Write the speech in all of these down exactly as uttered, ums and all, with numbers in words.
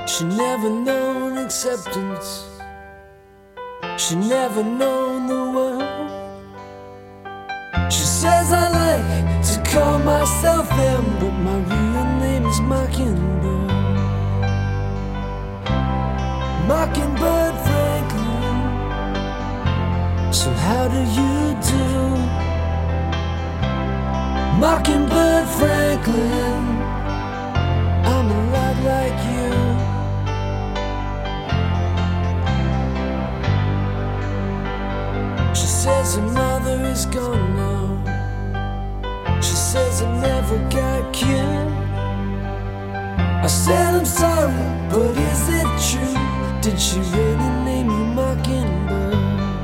She never known acceptance. She never known the word. She says I like to call myself M, but my real name is Mockingbird. Mockingbird Franklin. So how do you do? Mockingbird Franklin. I'm a lot like you. She says her mother is gone now. She says I never got cured. I said I'm sorry, but is it true? Did she really name you Mockingbird?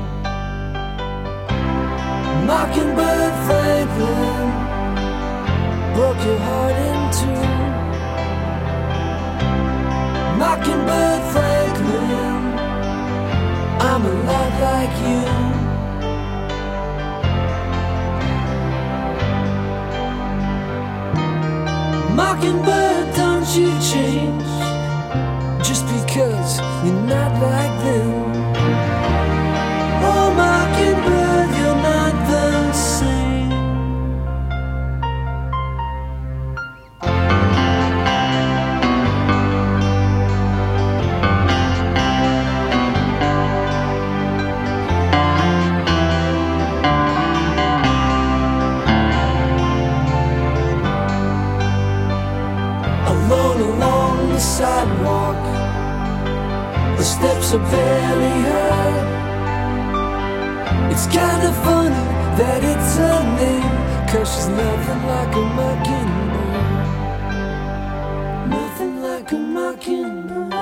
Mockingbird Franklin broke your heart in two. Mockingbird Franklin, I'm a lot like you. Mockingbird, don't you change just because you're not like them. Oh, Mockingbird, you're not the same. Alone along the sidewalk, the steps are barely heard. It's kinda funny that it's her name, 'cause she's nothing like a mockingbird. Nothing like a mockingbird.